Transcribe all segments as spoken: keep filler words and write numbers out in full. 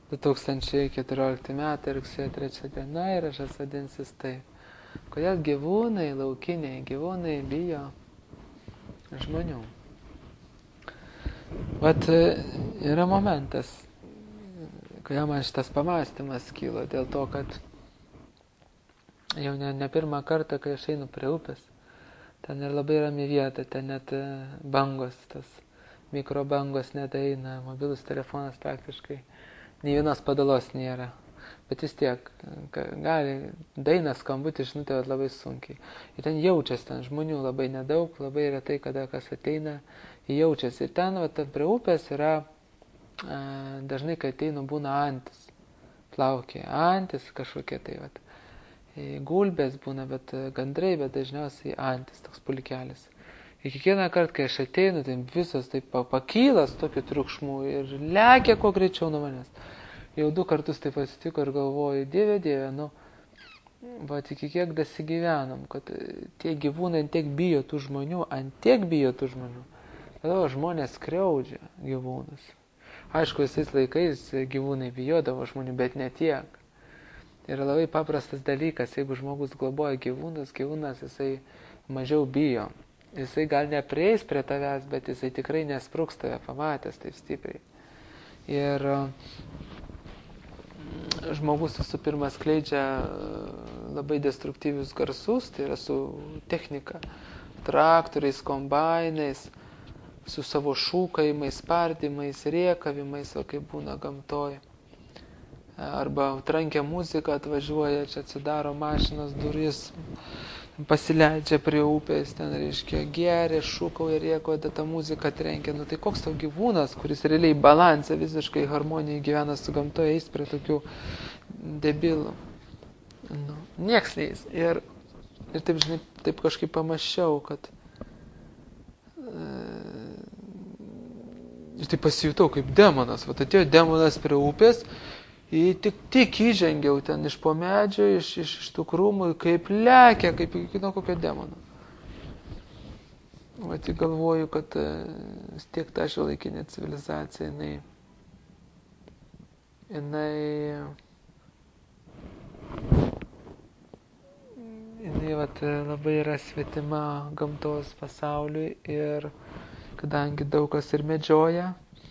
du tūkstančiai keturiolikti metai, rugsėjo trečia diena ir aš vadinsis taip. Kodėl gyvūnai, laukiniai gyvūnai bijo žmonių? Vat yra momentas, kodėl man šitas pamąstymas kilo, dėl to, kad jau ne, ne pirmą kartą, kai aš einu prie upės, ten ir labai rami vieta, ten net bangos, tas mikrobangos nedaeina, mobilus telefonas praktiškai, nei vienos padalos nėra. Bet vis tiek, gali, daina skambutį, žinutė labai sunkiai. Ir ten jaučiasi, ten žmonių labai nedaug, labai retai, kada kas ateina, jaučiasi. Ir ten, va, ten prie upės yra, a, dažnai, kai ateinu, būna antis, plaukia antis kažkokie tai, va. Gulbės būna, bet gandrai, bet dažniausiai antis, toks pulkelis. Ir kiekvieną kartą, kai aš ateinu, tai visos taip pakylas tokiu triukšmu ir lekia kuo greičiau nuo manęs. Jau du kartus taip atsitiko ir galvoju, dieve, dieve, nu, va, iki kiek dasigyvenom, kad tie gyvūnai tiek bijo tų žmonių, ant tiek bijo tų žmonių. Tada žmonės skriaudžia gyvūnus. Aišku, visais laikais gyvūnai bijodavo žmonių, bet ne tiek. Yra labai paprastas dalykas, jeigu žmogus globoja gyvūnus, gyvūnas jisai mažiau bijo. Jisai gal neprieis prie tavęs, bet jisai tikrai nespruks tave pamatęs taip stipriai. Ir žmogus visų pirma skleidžia labai destruktyvius garsus, tai yra su technika, traktoriais, kombainais, su savo šūkaimais, spardymais, rėkavimais, o kaip būna gamtoj. Arba trankia muzika, atvažiuoja, čia atsidaro mašinos duris, pasileidžia prie upės, ten, reiškia, geria, šūkauja, rėkoja, ta muzika trenkia. Nu tai koks tau gyvūnas, kuris realiai balansą visiškai harmonijai gyvena su gamtoje, eis prie tokių debilų. Nu, nieks neis. Ir, ir taip, žinai, taip kažkaip pamaščiau, kad e, ir taip pasijutau kaip demonas. Vat atėjo demonas prie upės, ir tik, tik įžengiau ten iš po medžio, iš, iš, iš tų krūmų, kaip lekia, kaip kino kokio demono. O tik galvoju, kad vis tiek ta šiuolaikinė civilizacija, jinai, jinai, jinai vat, labai yra svetima gamtos pasauliui ir kadangi daug kas ir medžioja,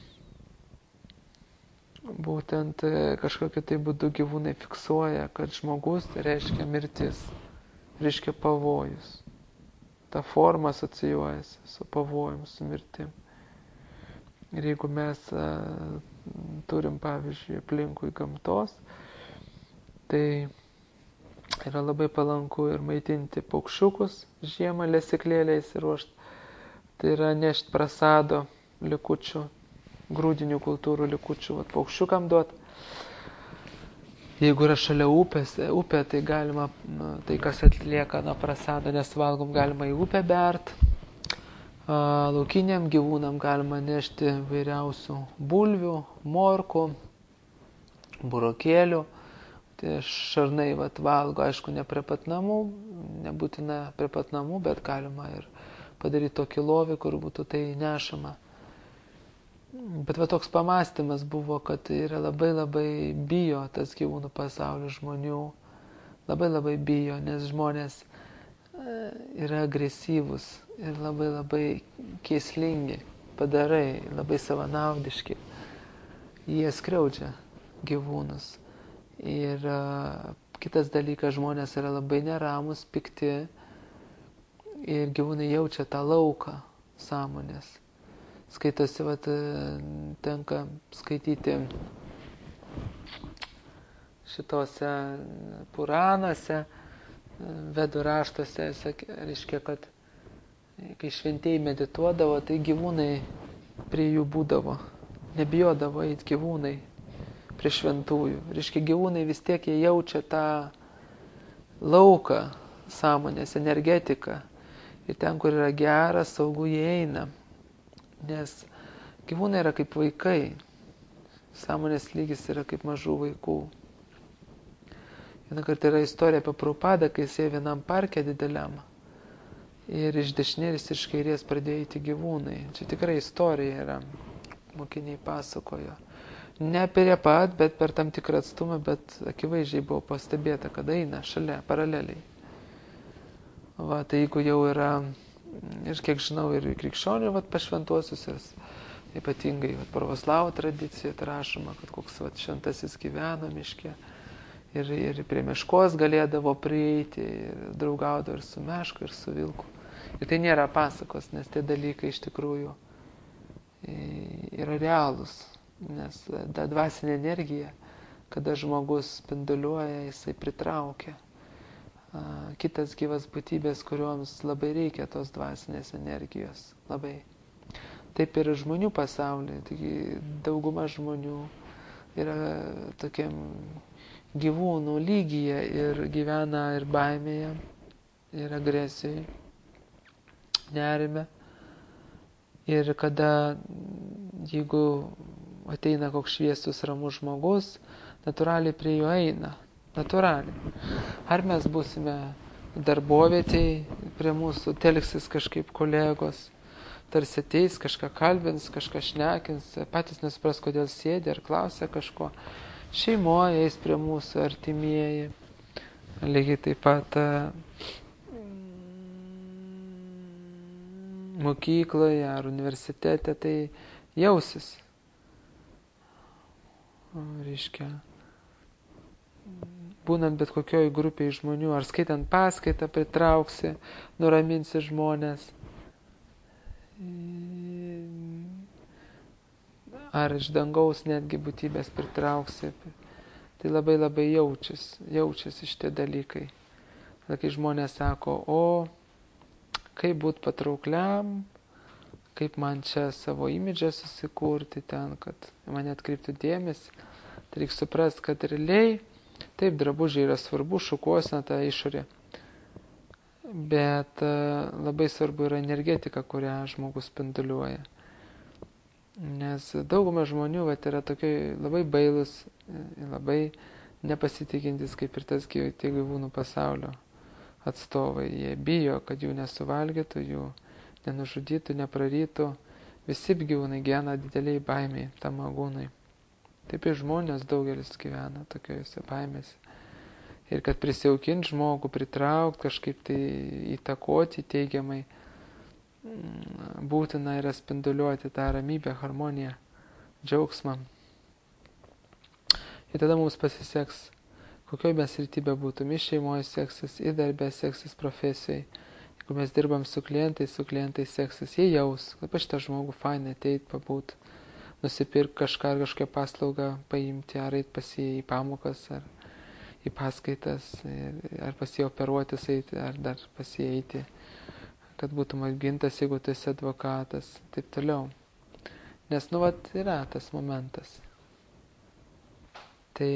būtent kažkokiu tai būdu gyvūnai fiksuoja, kad žmogus tai reiškia mirtis, reiškia pavojus. Ta forma asocijuojasi su pavojum, su mirtim. Ir jeigu mes a, turim, pavyzdžiui, aplinkui gamtos, tai yra labai palanku ir maitinti paukščiukus žiemą lesyklėliais ir ruošti. Tai yra nešti prasado likučių, grūdinių kultūrų likučių, vat, paukščiukam duot. Jeigu yra šalia upės, upė, tai galima, nu, tai kas atlieka nuo prasado, nesuvalgom, galima į upę bert. A, laukiniam gyvūnam galima nešti vairiausių bulvių, morkų, burokėlių. Tai šarnai vat, valgo, aišku, ne prie pat namų, nebūtina prie pat namų, bet galima ir padaryti tokį lovį, kur būtų tai nešama. Bet va toks pamąstymas buvo, kad yra labai labai bijo tas gyvūnų pasaulis žmonių, labai labai bijo, nes žmonės yra agresyvūs ir labai labai keislingi, padarai, labai savanaudiški. Jie skriaudžia gyvūnus. Ir uh, kitas dalykas, žmonės yra labai neramus, pikti ir gyvūnai jaučia tą lauką sąmonės. Skaitosi, vat, tenka skaityti šitose puranuose, vedų raštuose, reiškia, kad kai šventieji medituodavo, tai gyvūnai prie jų būdavo, nebijodavo eiti gyvūnai prie šventųjų. Reiškia, gyvūnai vis tiek jie jaučia tą lauką sąmonės, energetiką ir ten, kur yra gera, saugu, jie eina. Nes gyvūnai yra kaip vaikai, sąmonės lygis yra kaip mažų vaikų. Vieną kartą yra istorija apie Prabhupadą, kai jis ėjo vienam parke dideliam ir iš dešinės ir iš kairės pradėjo eiti gyvūnai. Čia tikrai istorija yra, mokiniai pasakojo. Ne prie pat, bet per tam tikrą atstumą, bet akivaizdžiai buvo pastebėta, kad eina šalia, paraleliai. Va, tai jeigu jau yra, ir kiek žinau, ir krikščionių vat, pašventuosius, ir ypatingai vat, pravoslavų tradicija, tai rašoma, kad koks vat, šventasis gyveno miške ir, ir prie meškos galėdavo prieiti, ir draugaudavo ir su mešku, ir su vilku. Ir tai nėra pasakos, nes tie dalykai iš tikrųjų yra realūs, nes ta dvasinė energija, kada žmogus spinduliuoja, jisai pritraukia kitas gyvas būtybės, kurioms labai reikia tos dvasinės energijos. Labai. Taip ir žmonių pasaulyje. Taigi dauguma žmonių yra tokiam gyvūnų lygyje ir gyvena ir baimėje, ir agresijai, nerime. Ir kada, jeigu ateina koks šviesus ramus žmogus, natūraliai prie jo eina. Natūraliai. Ar mes būsime darbovietėj, prie mūsų telksis kažkaip kolegos, tarsi ateis, kažką kalbins, kažką šnekins, patys nesupras, kodėl sėdi ar klausia kažko. Šeimoje eis prie mūsų artimieji. Lygiai taip pat mokykloje ar universitete tai jausis. Reiškia, būnant bet kokioj grupiai žmonių, ar skaitant paskaitą pritrauksi, nuraminsi žmonės, ar iš dangaus netgi būtybės pritrauksi. Tai labai labai jaučiasi, jaučiasi šitie dalykai. Tada kai žmonės sako, o kaip būt patraukliam, kaip man čia savo imidžą susikurti ten, kad mane atkreiptų dėmesį, tai reikia suprasti, kad realiai taip, drabužiai yra svarbu, šukuosena ta išorė, bet labai svarbu yra energetika, kurią žmogus spinduliuoja. Nes dauguma žmonių vat, yra tokie labai bailus, labai nepasitikintis, kaip ir tas tie gyvūnų pasaulio atstovai. Jie bijo, kad jų nesuvalgytų, jų nenužudytų, neprarytų. Visi gyvūnai gyvena dideliai baimiai, tam agūnai. Taip ir žmonės daugelis gyvena tokiuose baimėse. Ir kad prisijaukint žmogų, pritraukti, kažkaip tai įtakoti teigiamai, būtina yra spinduliuoti tą ramybę, harmoniją, džiaugsmą. Ir tada mums pasiseks, kokioj mes srityje būtum, iš šeimoje seksis, į darbę seksis, profesijai. Jeigu mes dirbam su klientais, su klientais seksis, jie jaus, kad pa šitą žmogų fainai ateit, pabūt, nusipirk kažką ar kažkokią paslaugą paimti, ar eit pas jį į pamokas, ar į paskaitas, ar pas jį operuotis eiti, ar dar pas jį eiti, kad būtum apgintas, jeigu tu esi advokatas, taip toliau. Nes, nu, vat, yra tas momentas. Tai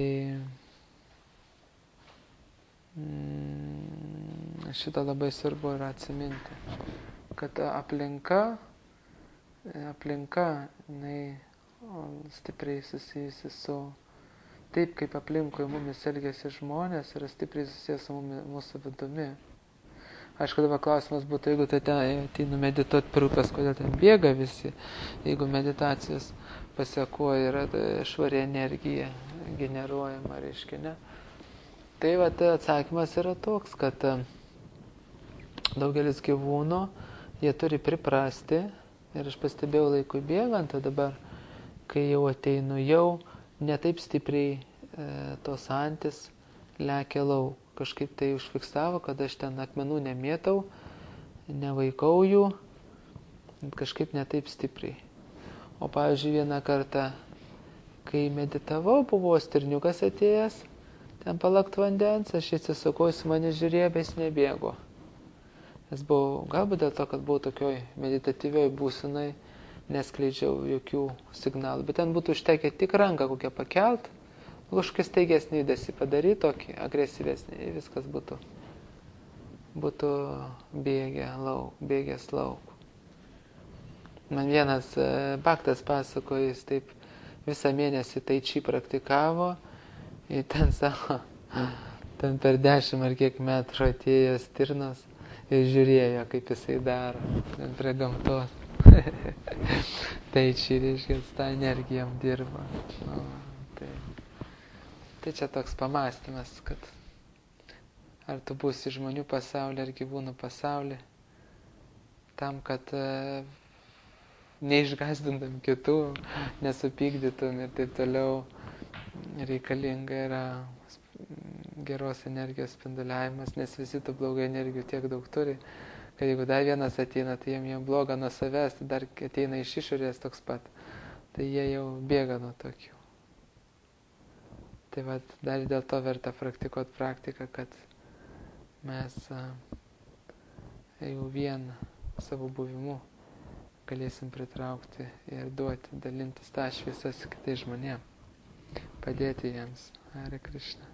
mm, šitą labai svarbu yra atsiminti, kad aplinka, aplinka, jinai stipriai susijusi su taip, kaip aplinkui mumis elgiasi žmonės, yra stipriai susijęs su mumis, mūsų vidumi. Aišku, dabar klausimas būtų, jeigu tai ten ateinu medituoti per upės, kodėl ten bėga visi, jeigu meditacijos pasiekoja yra švari energija generuojama, reiškia, ne? Tai va, tai atsakymas yra toks, kad daugelis gyvūnų, jie turi priprasti, ir aš pastebėjau laikui bėgant, tai dabar, kai jau ateinu, jau ne taip stipriai e, tos antis lekia lauk. Kažkaip tai užfiksavo, kad aš ten akmenų nemėtau, nevaikau jų, kažkaip ne taip stipriai. O pavyzdžiui, vieną kartą, kai meditavau, buvo stirniukas atėjęs, ten palakt vandens, aš atsisukau, jis mane žiūrėjo, bet jis nebėgo. Nes buvau, galbūt dėl to, kad buvau tokioj meditatyvioj būsenai, neskleidžiau jokių signalų, bet ten būtų užtekę tik ranką kokią pakelt, kažkokią staigesnį judesį padaryti, tokį agresyvesnį, viskas būtų, būtų bėgę lauk, bėgęs lauk. Man vienas baktas pasakojo, jis taip visą mėnesį tai čia praktikavo, ir ten savo, ten per dešimt ar kiek metrų atėjo stirnos ir žiūrėjo, kaip jisai daro, ten prie gamtos. Tai čia reiškia, tą energiją dirba. Nu, tai, tai čia toks pamastymas, kad ar tu būsi žmonių pasaulyje, ar gyvūnų pasaulyje, tam, kad e, neišgazdintam kitų, nesupykdytum ir taip toliau, reikalinga yra geros energijos spinduliavimas, nes visi tų blogų energijų tiek daug turi, kad jeigu dar vienas ateina, tai jiem jau bloga nuo savęs, tai dar ateina iš išorės toks pat, tai jie jau bėga nuo tokių. Tai vat, dar dėl to verta praktikuoti praktiką, kad mes a, jau vien savo buvimu galėsim pritraukti ir duoti, dalintis tą šviesą su kitais žmonėm, padėti jiems. Hare Krishna.